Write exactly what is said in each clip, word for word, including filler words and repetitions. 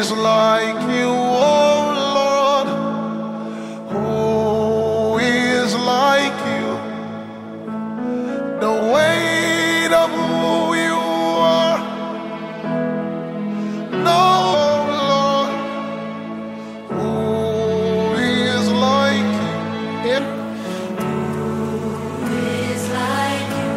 is like you, oh Lord? Who is like you? The weight of who you are. No, Lord. Who is like you? Who is like you?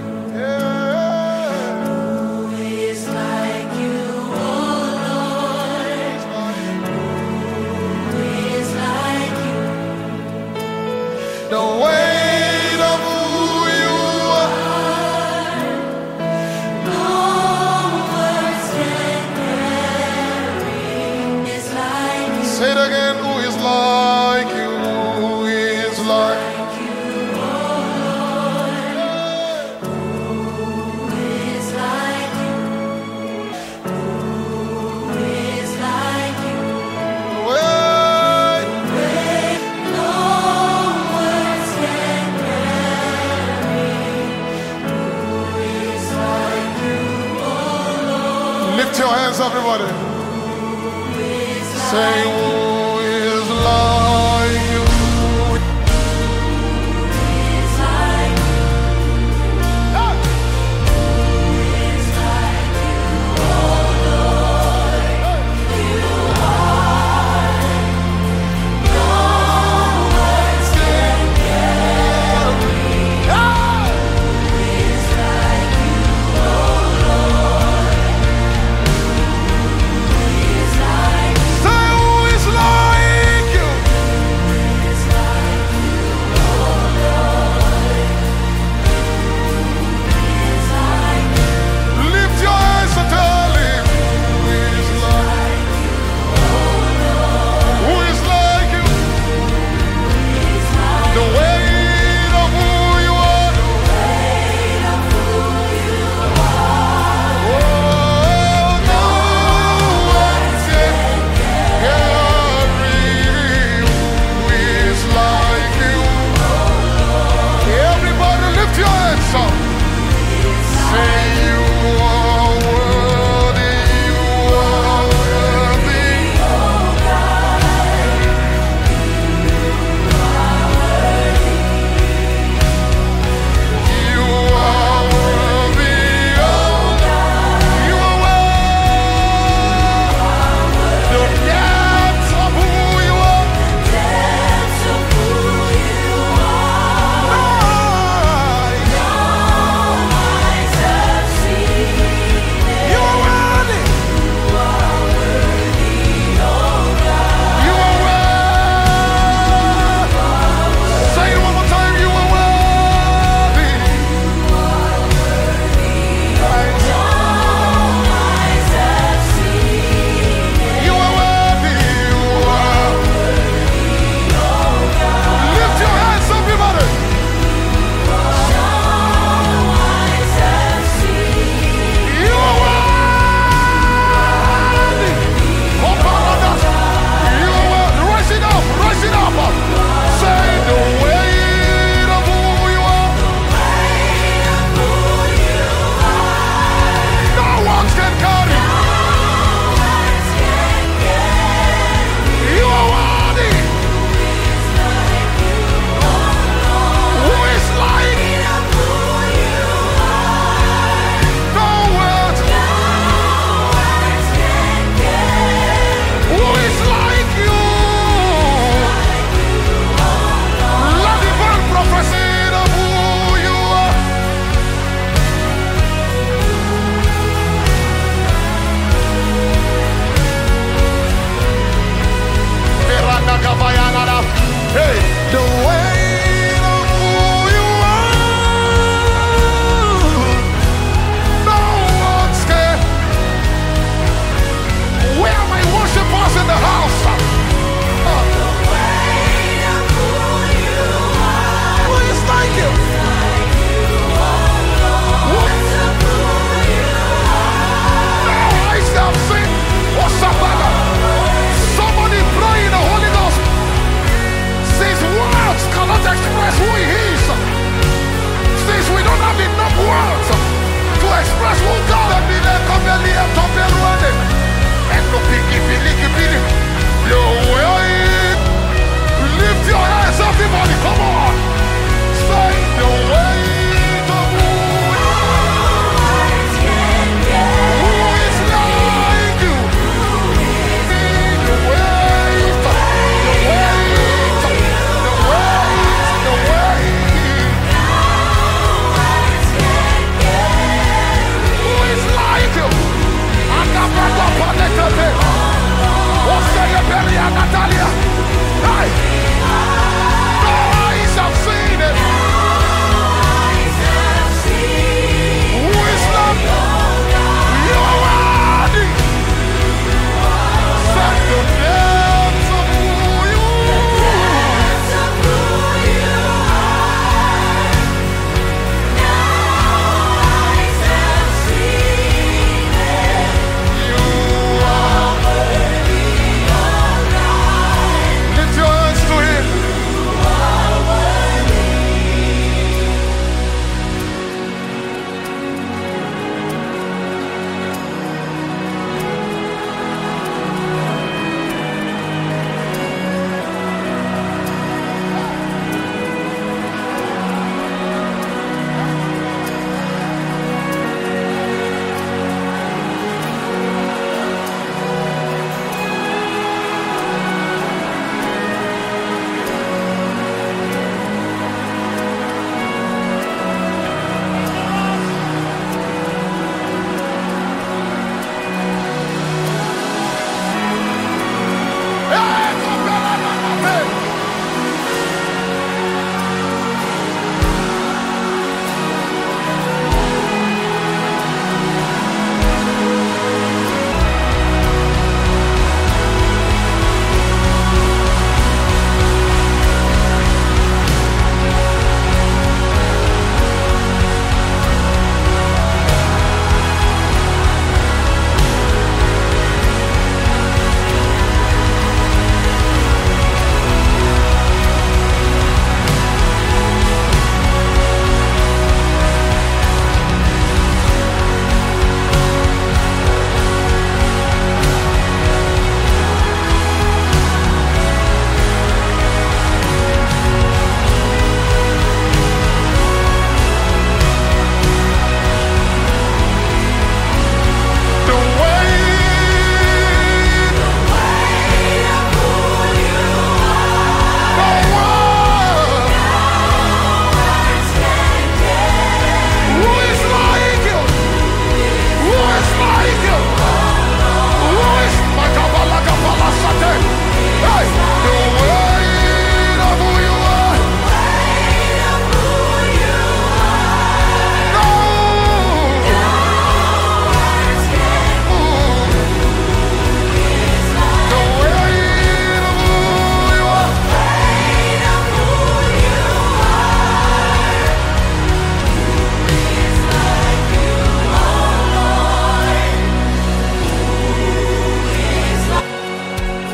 Yeah. Who is like you, oh Lord? Who is like you? The weight of who you are. No words can carry. Is like you, Say it again. Who is like you? Who is like like you, oh Lord. Who is like you? Who is like you? Wait. No words can carry. Who is like you, oh Lord? Lift your hands, everybody. Who is Say, like who is like you? is like you, Ah! is like you, oh Lord. You are. No words can carry. Ah! Is like you, oh Lord. Is like you, Say, who is like you? is like you, oh Lord. Is like you, Lift your hands and tell him, who is like Who is like you? is like The weight of who you are. weight of who you are. Oh, no words can carry. Who is like you? Everybody lift your hands up. Say you are worthy, you are worthy. You are worthy, oh God. You are worthy. The depths of who you are. Depths of who you are. No Eyes have seen it. You are worthy. You are worthy, oh God. You are worthy. Say it one more time. You are worthy. Eyes have seen it. You are worthy. You are. Lift your hands, everybody. Eyes have seen You are worthy. Oh, Father, you are worthy. Rise it up. Rise it up. Say the weight of who you are. weight of who you are. No one can carry. Words can carry. You are worthy. Who is like Weight of who you are. no words? Words can carry. Who is like you? La divine prophecy of who you are. Miranda Gabayana. Hey, the weight of who you are. No one's can. Where are my worshipers in the house? Uh, Weight of who you are. Who is like you? Words of who you are. No eyes have seen. What's up, Somebody pray in the Holy Ghost. Says words cannot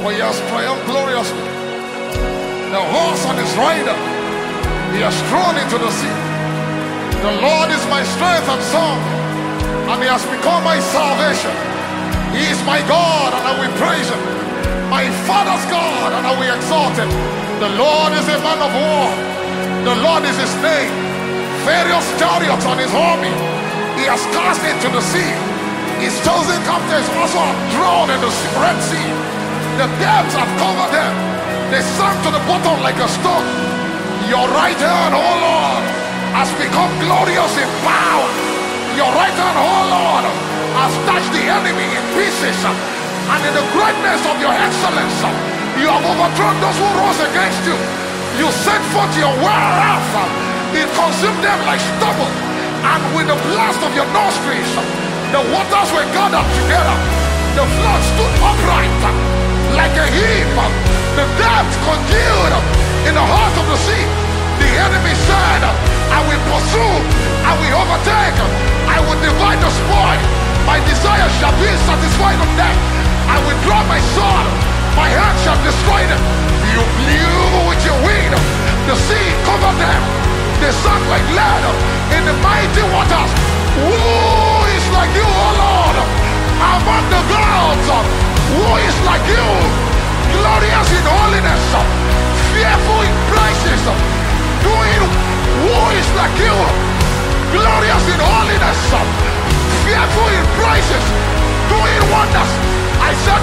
For he has triumphed gloriously. The horse and his rider, he has thrown into the sea. The Lord is my strength and song, and he has become my salvation. He is my God, and I will praise him. My Father's God, and I will exalt him. The Lord is a man of war. The Lord is his name. Various chariots on his army he has cast into the sea. His chosen captives also are drowned in the Red Sea. The depths have covered them. They sank to the bottom like a stone. Your right hand, oh Lord, has become glorious in power. Your right hand, oh Lord, has touched the enemy in pieces. And in the greatness of your excellence, you have overthrown those who rose against you. You sent forth your wrath. It consumed them like stubble. And with the blast of your nostrils, the waters were gathered together. The flood stood upright like a heap. The depth congealed in the heart of the sea. The enemy said, I will pursue, I will overtake, I will divide the spoil. My desire shall be satisfied on them. I will draw my sword, my hand shall destroy them. You blew with your wind, the sea covered them. They sank like lead in the mighty waters. Who is like you, O Lord, among the gods? Who is like you, glorious in holiness, fearful in praises, doing? Who is like you, glorious in holiness, fearful in praises, doing wonders? I said,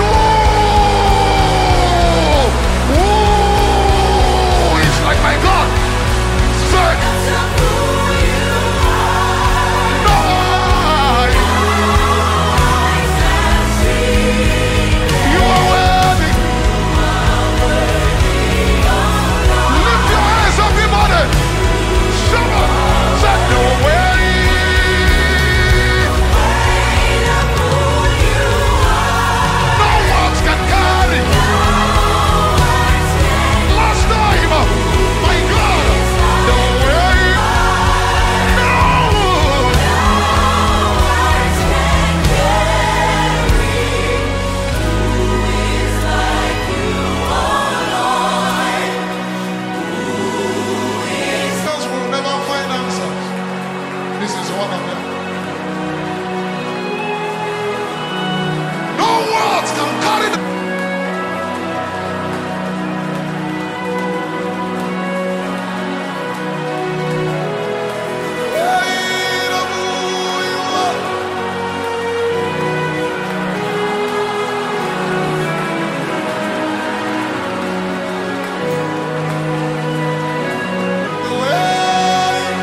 who, who is like my God? Say, no, you are worthy. Lift your hands, everybody. Shabbat, set the way. No words can carry. Last time, my God, the way. No. Because we'll never find answers. This is one of them. No words can carry the weight of who you are. The weight.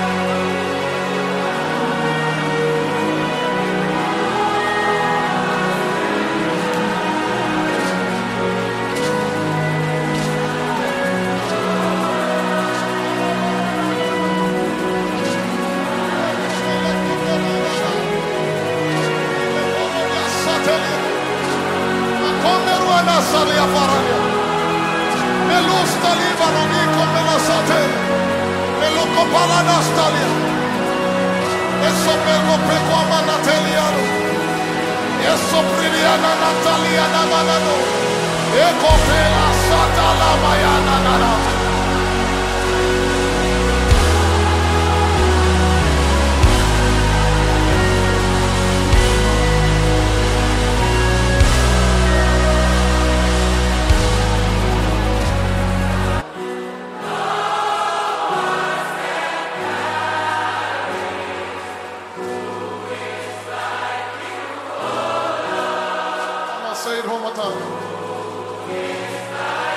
Salia Paralia. Melusta Libaronico Melasate. Meluco Paranastalia. Eso Pego Peco Manateliano. Eso Priliana Natalia Namanano. Eco Pela Sata La Mayana Nana. Say it one more time.